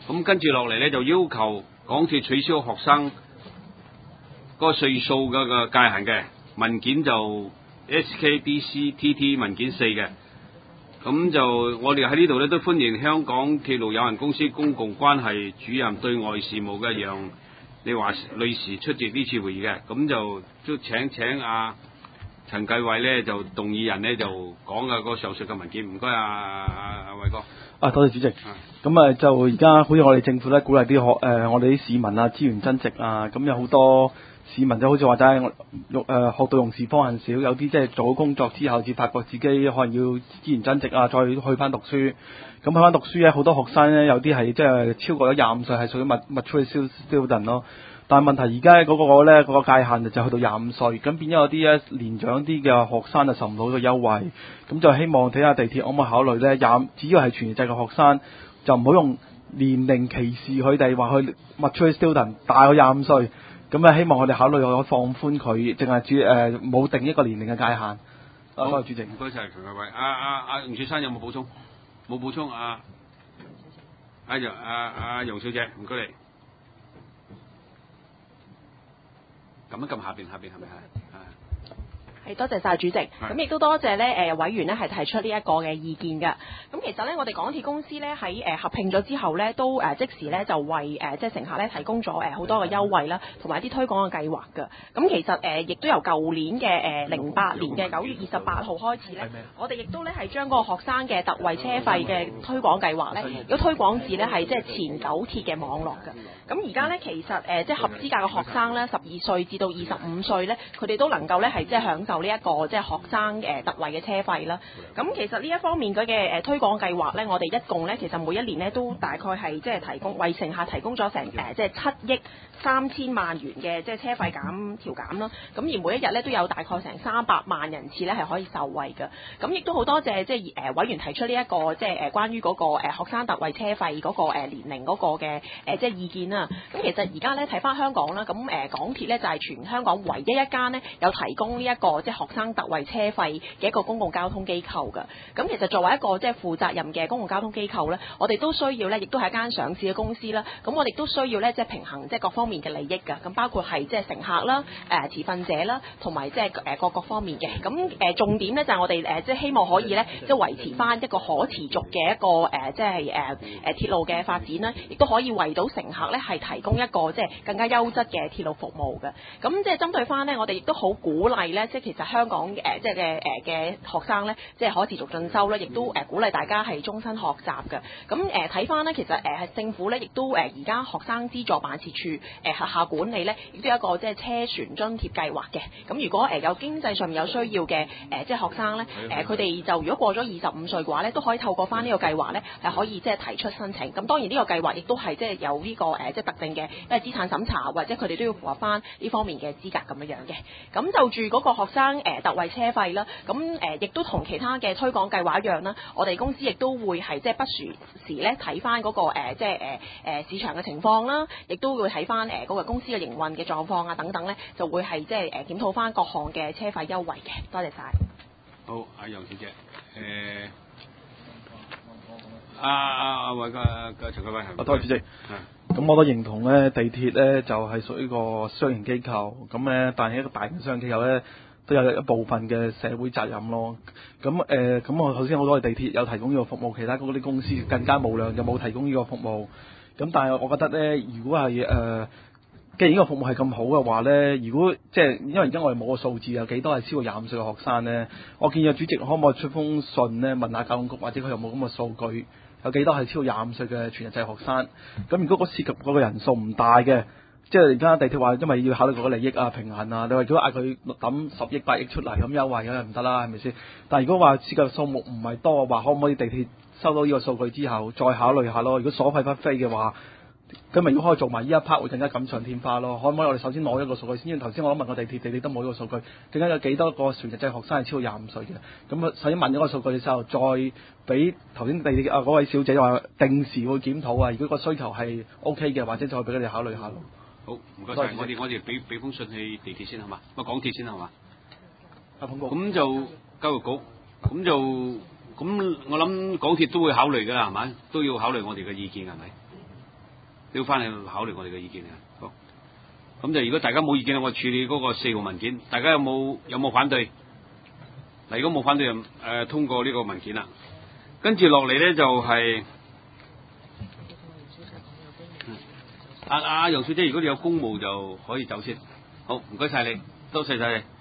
咁跟住落嚟咧就要求港鐵取消學生嗰個歲數嗰個界限嘅文件就 SKDCTT 文件4嘅。咁就我哋喺呢度咧都歡迎香港鐵路有限公司公共關係主任對外事務嘅楊利華女士出席呢次會議嘅。咁就都請陳繼偉咧就動議人咧就講嘅個上述嘅文件。唔該阿偉哥。 多謝主席。咁就而家好似我哋政府咧鼓勵啲我哋啲市民啊資源增值啊，咁有好多市民就好似話齋學到用時方恨少，有啲即係做好工作之後，至發覺自己可能要資源增值啊，再去翻讀書。咁去翻讀書咧，好多學生咧有啲係即係超過咗25歲，係屬於 mature student 咯。但係問題而家嗰個界限就去到25歲，咁變咗有啲咧年長啲嘅學生就受唔到呢個優惠。咁就希望睇下地鐵可唔可以考慮咧，只要係全日制嘅學生，就唔好用年齡歧視佢哋，話佢 mature student 大過25歲。咁希望我哋考慮可放寬佢，淨係冇定一個年齡嘅界限。多謝主席。 唔該曬陳繼偉。吳雪山有冇補充？冇補充。楊小姐，唔該你。撳一撳下邊係咪？ 係多謝晒主席，咁亦都多謝咧委員咧係提出呢一個嘅意見嘅。咁其實咧，我哋港鐵公司咧喺合併咗之後咧，都即時咧就為即係乘客咧提供咗好多嘅優惠啦，同埋一啲推廣嘅計劃嘅。咁其實亦都由舊年嘅08年嘅9月28號開始咧，我哋亦都咧係將嗰個學生嘅特惠車費嘅推廣計劃咧，亦都推廣至咧係即係前九鐵嘅網絡嘅。咁而家咧其實即係合資格嘅學生咧，12歲至到25歲咧，佢哋都能夠咧係即係享受呢一個即係學生特惠嘅車費啦。咁其實呢一方面佢嘅推廣計劃咧，我哋一共咧其實每一年咧都大概係即係提供為乘客提供咗成即係7億3000萬元嘅即係車費調減啦。咁而每一日咧都有大概成300萬人次咧係可以受惠嘅。咁亦都好多謝即係委員提出呢一個即係關於嗰個學生特惠車費嗰個年齡嗰個嘅即係意見啦。咁其實而家咧睇翻香港啦，咁港鐵咧就係全香港唯一一間咧有提供呢一個即係學生特惠車費嘅一個公共交通機構嘅。咁其實作為一個即係負責任嘅公共交通機構咧，我哋都需要咧，亦都係一間上市嘅公司啦。咁我哋都需要咧，即係平衡即係各方面嘅利益㗎。咁包括係即係乘客啦、持份者啦，同埋即係各方面嘅。咁重點咧就係我哋即係希望可以咧，即係維持翻一個可持續嘅一個即係鐵路嘅發展啦，亦都可以為到乘客咧係提供一個即係更加優質嘅鐵路服務嘅。咁即係針對翻咧，我哋亦都好鼓勵咧，即係其實香港即係嘅學生咧，即係可持續進修咧，亦都鼓勵大家係終身學習嘅。咁睇翻咧，其實政府咧亦都而家學生資助辦事處轄下管理咧，亦都有一個即係車船津貼計劃嘅。咁如果有經濟上面有需要嘅即係學生咧，佢哋就如果過咗25歲嘅話咧，都可以透過翻呢個計劃咧係可以即係提出申請。咁當然呢個計劃亦都係即係有呢個即係特定嘅資產審查，或者佢哋都要符合翻呢方面嘅資格咁樣嘅。咁就住嗰個學生特惠車費啦，咁亦都同其他嘅推廣計劃一樣啦。我哋公司亦都會係即係不時咧睇翻嗰個即係市場嘅情況啦，亦都會睇翻嗰個公司嘅營運嘅狀況啊等等咧，就會係即係檢討翻各項嘅車費優惠嘅。多謝晒。 好，阿楊小姐，偉嘅陳繼偉係。 多謝主席。咁我都認同咧，地鐵咧就係屬於個商業機構，咁咧但係一個大型商業機構咧都有一部分嘅社會責任咯。咁我頭先好多地鐵有提供呢個服務，其他嗰啲公司更加無良就冇提供呢個服務。咁但係我覺得咧，如果係既然呢個服務係咁好嘅話咧，如果即係因為而家我哋冇個數字有幾多係超過25歲嘅學生咧，我建議主席可唔可以出封信咧問下交通局，或者佢有冇咁嘅數據？有幾多係超過25歲嘅全日制學生？咁如果個涉及嗰個人數唔大嘅，即係而家地鐵話，因為要考慮嗰個利益啊、平衡啊，你話如果嗌佢抌10億、8億出嚟咁優惠梗係唔得啦，係咪先？但係如果話涉及數目唔係多嘅話，可唔可以地鐵收到呢個數據之後再考慮下咯？如果所費不菲嘅話，咁咪如果可以做埋呢一 part 會更加錦上添花咯。可唔可以我哋首先攞一個數據先？因為頭先我都問過地鐵都冇呢個數據，更加有幾多個全日制學生係超過25歲嘅？咁首先問咗個數據嘅時候，再俾頭先地鐵嗰位小姐話定時會檢討啊。如果個需求係 OK 嘅，或者再俾佢哋考慮下咯。 好，唔該晒。我哋俾封信去地鐵先係嘛？港鐵先係嘛？咁就教育局，咁我諗港鐵都會考慮㗎啦，係咪？都要考慮我哋嘅意見係咪？ 都要翻去考慮我哋嘅意見嘅。好，咁就如果大家冇意見，我處理嗰個4號文件，大家有冇反對？嗱，如果冇反對就通過呢個文件啦。跟住落嚟咧就係楊小姐，如果你有公務就可以走先。好，唔該晒你，多謝晒你。